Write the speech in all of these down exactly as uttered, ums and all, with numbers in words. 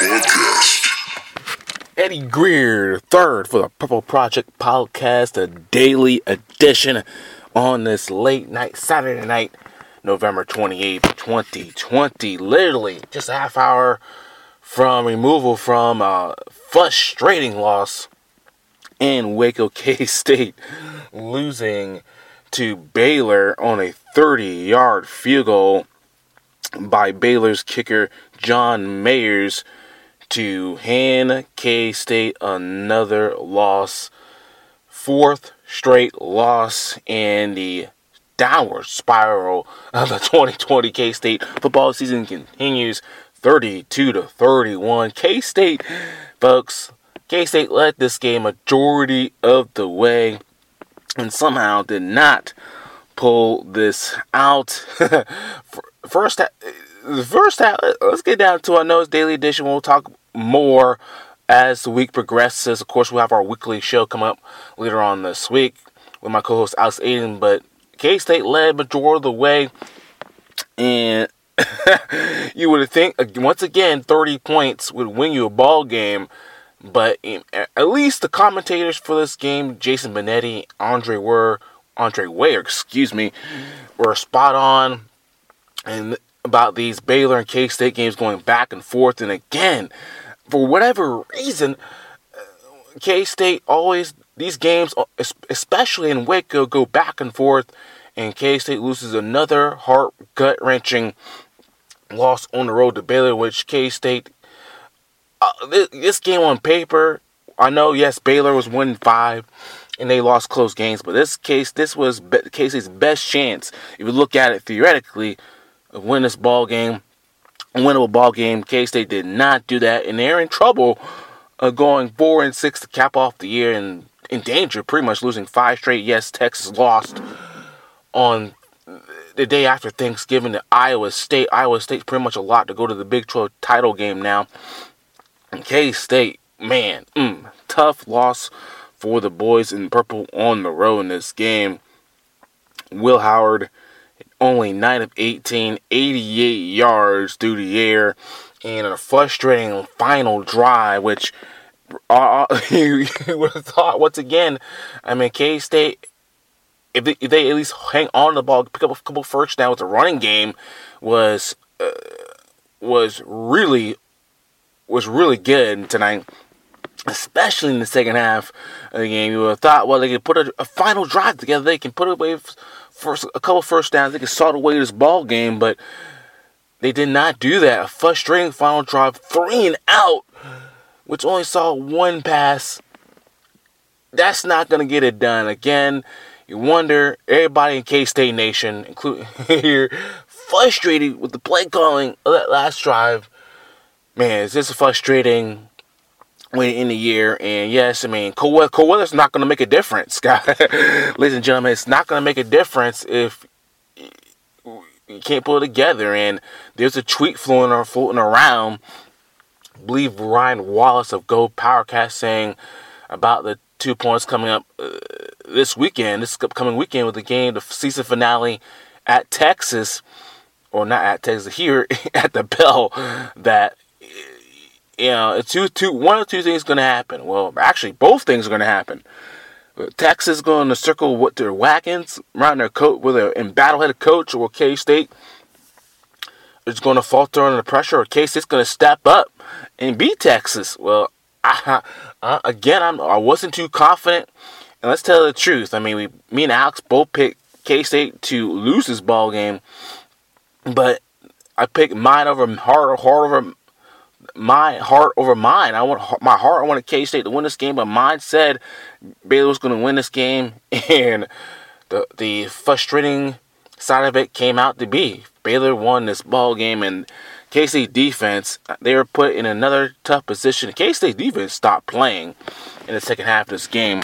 Podcast. Eddie Greer, third for the Purple Project Podcast, a daily edition on this late night, Saturday night, November twenty-eighth, twenty twenty. Literally just a half hour from removal from a frustrating loss in Waco K-State, losing to Baylor on a thirty-yard field goal by Baylor's kicker John Mayers to hand K-State another loss. Fourth straight loss in the downward spiral of the twenty twenty K-State football season continues. thirty-two to thirty-one. K-State, folks, K-State led this game majority of the way and somehow did not pull this out. First, the first half, let's get down to our nose daily edition. We'll talk more as the week progresses. Of course, we'll have our weekly show come up later on this week with my co-host Alex Aiden. But K-State led majority of the way, and you would think once again thirty points would win you a ball game. But at least the commentators for this game, Jason Benetti, Andre Ware, Andre Ware, excuse me, were spot on and about these Baylor and K-State games going back and forth. And again, for whatever reason, K-State always, these games, especially in Waco, go back and forth. And K-State loses another heart, gut-wrenching loss on the road to Baylor, which K-State, uh, this, this game on paper, I know, yes, Baylor was winning five, and they lost close games. But this case, this was K-State's best chance, if you look at it theoretically, of win this ball game, a winnable ball game. K-State did not do that, and they're in trouble uh, going four and six to cap off the year, and in danger, pretty much losing five straight. Yes, Texas lost on the day after Thanksgiving to Iowa State. Iowa State's pretty much a lot to go to the Big twelve title game now. And K-State, man, mm, tough loss for the boys in purple on the road in this game. Will Howard, only nine of eighteen, eighty-eight yards through the air, and a frustrating final drive, which uh, you, you would have thought, once again, I mean, K-State, if they, if they at least hang on to the ball, pick up a couple first downs with the running game, was uh, was really was really good tonight, especially in the second half of the game. You would have thought, well, they could put a, a final drive together, they can put away first, a couple first downs, they could salt away this ball game, but they did not do that. A frustrating final drive, three and out, which only saw one pass. That's not going to get it done. Again, you wonder, everybody in K-State Nation, including here, frustrated with the play calling of that last drive. Man, it's just frustrating when in the year. And yes, I mean, cold weather, cold weather's not going to make a difference, guys. Ladies and gentlemen, it's not going to make a difference if you can't pull it together. And there's a tweet floating or floating around, I believe Ryan Wallace of Go Powercast, saying about the two points coming up uh, this weekend, this upcoming weekend with the game, the season finale at Texas, or not at Texas, here at the Bell, that, you know, two, two, one or two things going to happen. Well, actually, both things are going to happen. Texas is going to circle with their wagons around their coach, with an embattled coach, or K-State is going to falter under the pressure, or K-State's going to step up and beat Texas. Well, I, I, again, I'm, I wasn't too confident. And let's tell the truth. I mean, we, me and Alex both picked K-State to lose this ball game, but I picked mine over heart, heart over my heart over mine. I want my heart. I wanted K-State to win this game, but mine said Baylor was going to win this game, and the the frustrating side of it came out to be Baylor won this ball game, and K-State defense, they were put in another tough position. K-State defense stopped playing in the second half of this game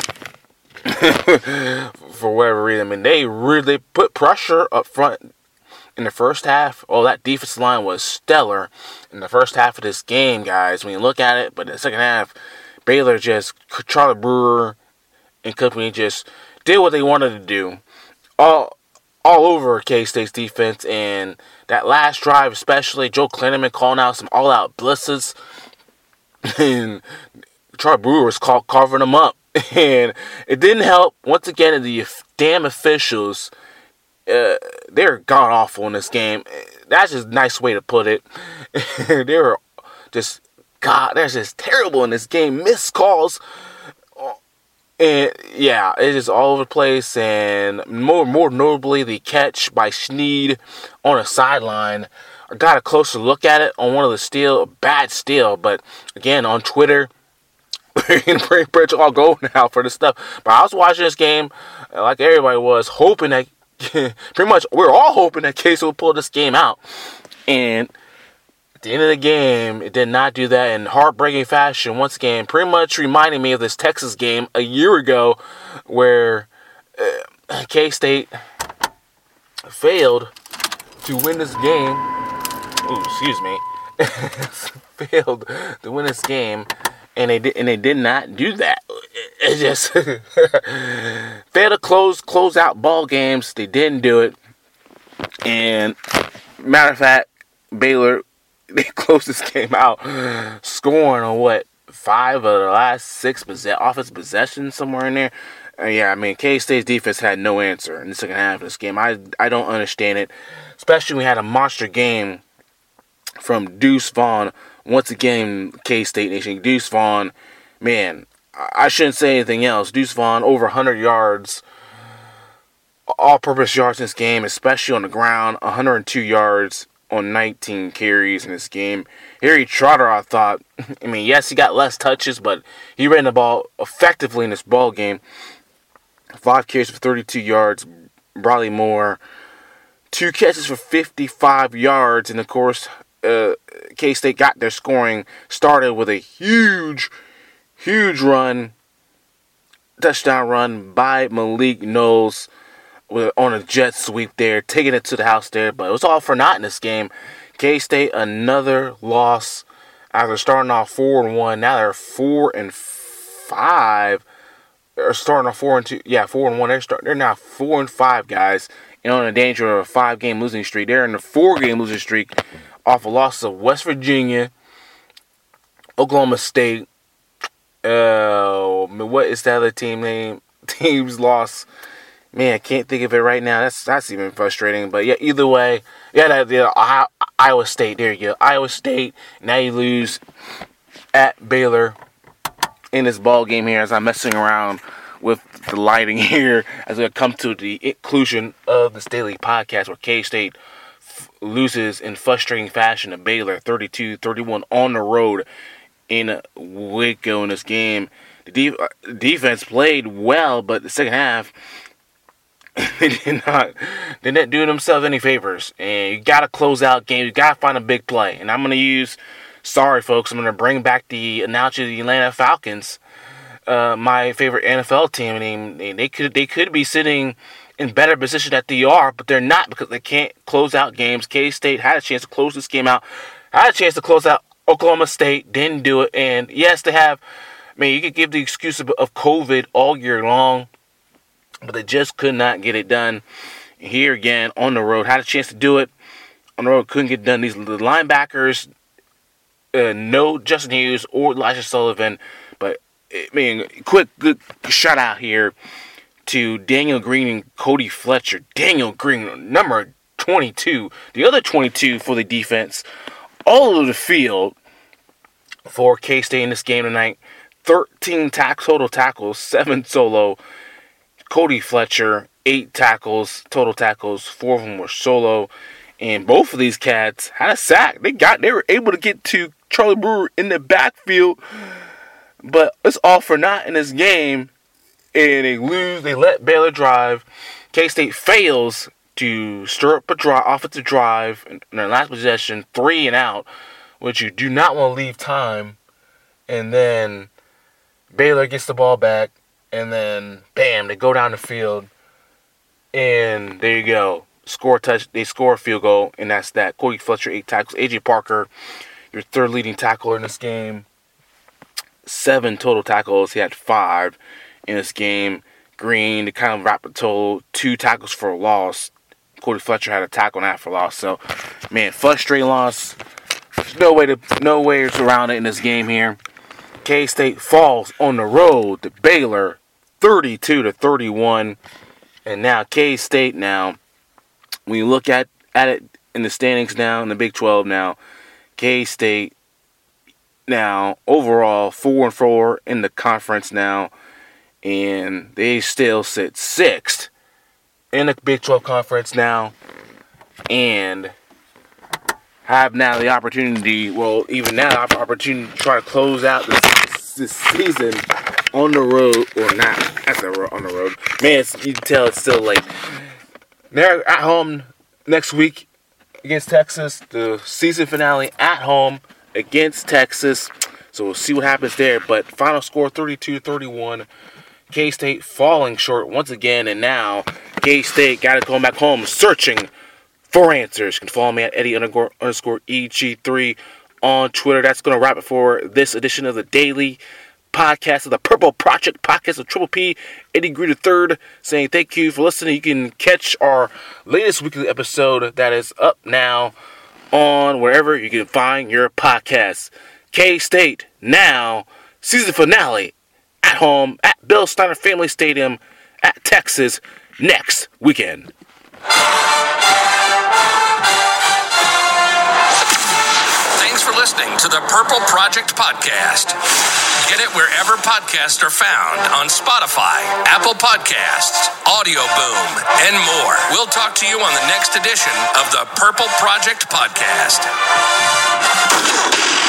for whatever reason. I mean, they really put pressure up front in the first half. Oh, that defensive line was stellar in the first half of this game, guys, when you look at it. But in the second half, Baylor just, Charlie Brewer and company just did what they wanted to do. All all over K-State's defense, and that last drive especially, Joe Klinneman calling out some all-out blitzes and Charlie Brewer was caught carving them up. And it didn't help. Once again, the damn officials, uh, they're god awful in this game. That's just a nice way to put it. They were just, God, they're just terrible in this game. Missed calls. And yeah, it's just all over the place. And more more notably, the catch by Snead on a sideline. I got a closer look at it on one of the steal, a bad steal. But again, on Twitter, we're going to pretty much all go now for this stuff. But I was watching this game, like everybody was, hoping that, pretty much, we we're all hoping that K-State would pull this game out. And at the end of the game, it did not do that in heartbreaking fashion. Once again, pretty much reminding me of this Texas game a year ago where uh, K-State failed to win this game. Ooh, excuse me. failed to win this game. And they did, and they did not do that. It just failed to close close out ball games. They didn't do it. And matter of fact, Baylor, they closed this game out, scoring on what, five of the last six possess- offensive possessions, somewhere in there. Uh, yeah, I mean, K-State's defense had no answer in the second half of this game. I I don't understand it, especially when we had a monster game from Deuce Vaughn. Once again, K-State Nation, Deuce Vaughn, man, I shouldn't say anything else. Deuce Vaughn, over one hundred yards, all-purpose yards in this game, especially on the ground, one hundred two yards on nineteen carries in this game. Harry Trotter, I thought, I mean, yes, he got less touches, but he ran the ball effectively in this ball game. Five carries for thirty-two yards. Bradley Moore, two catches for fifty-five yards, and of course, Uh, K-State got their scoring started with a huge, huge run, touchdown run by Malik Knowles with, on a jet sweep there, taking it to the house there. But it was all for naught in this game. K-State, another loss after starting off four and one. Now they're four and five. They're starting off four and two. Yeah, four and one. They're start, They're now four and five, guys, and on a danger of a five-game losing streak. They're in a four-game losing streak off a loss of West Virginia, Oklahoma State. Uh, what is the other team name? Team's loss. Man, I can't think of it right now. That's that's even frustrating. But yeah, either way, yeah, that, yeah, Ohio, Iowa State. There you go, Iowa State. Now you lose at Baylor in this ball game here. As I'm messing around with the lighting here, as we come to the inclusion of this daily podcast, where K-State loses in frustrating fashion to Baylor, thirty-two thirty-one on the road in Waco in this game. The de- uh, defense played well, but the second half, they did not, they didn't do themselves any favors. And you got to close out games. You got to find a big play. And I'm going to use, sorry folks, I'm going to bring back the analogy of the Atlanta Falcons, uh, my favorite N F L team. I mean, they, they could they could be sitting in better position that they are, but they're not because they can't close out games. K-State had a chance to close this game out, had a chance to close out Oklahoma State, didn't do it. And yes, they have, I mean, you could give the excuse of, of COVID all year long, but they just could not get it done. Here again, on the road, had a chance to do it. On the road, couldn't get it done. These the linebackers, uh, no Justin Hughes or Elijah Sullivan, but, I mean, quick, good shout out here to Daniel Green and Cody Fletcher. Daniel Green, number twenty-two. The other twenty-two for the defense. All over the field for K-State in this game tonight. thirteen tack, total tackles, seven solo. Cody Fletcher, eight tackles, total tackles. Four of them were solo. And both of these cats had a sack. They got, they were able to get to Charlie Brewer in the backfield. But it's all for naught in this game. And they lose, they let Baylor drive. K-State fails to stir up a drive, offensive drive in their last possession, three and out, which you do not want to leave time. And then Baylor gets the ball back, and then bam, they go down the field, and there you go, score a touch. They score a field goal, and that's that. Cody Fletcher, eight tackles. A J Parker, your third leading tackler in this game, seven total tackles. He had five in this game. Green, to kind of wrap the total, two tackles for a loss. Cody Fletcher had a tackle on that for loss. So, man, frustrating loss. There's no way to no way around it in this game here. K-State falls on the road to Baylor, thirty-two to thirty-one. And now K-State now, when you look at, at it in the standings now, in the Big twelve now, K-State now overall four and four in the conference now, and they still sit sixth in the Big twelve conference now, and have now the opportunity, well, even now, opportunity to try to close out this, this season on the road, or not, that's a, on the road. Man, it's, you can tell it's still late. They're at home next week against Texas. The season finale at home against Texas. So we'll see what happens there. But final score thirty-two to thirty-one. K-State falling short once again. And now K-State got to go back home searching for answers. You can follow me at Eddie underscore, underscore E G three on Twitter. That's going to wrap it for this edition of the Daily Podcast of the Purple Project Podcast of Triple P. Eddie Greer the third saying thank you for listening. You can catch our latest weekly episode that is up now on wherever you can find your podcasts. K-State now season finale at home at Bill Snyder Family Stadium at Texas next weekend. Thanks for listening to the Purple Project Podcast. Get it wherever podcasts are found on Spotify, Apple Podcasts, Audio Boom, and more. We'll talk to you on the next edition of the Purple Project Podcast.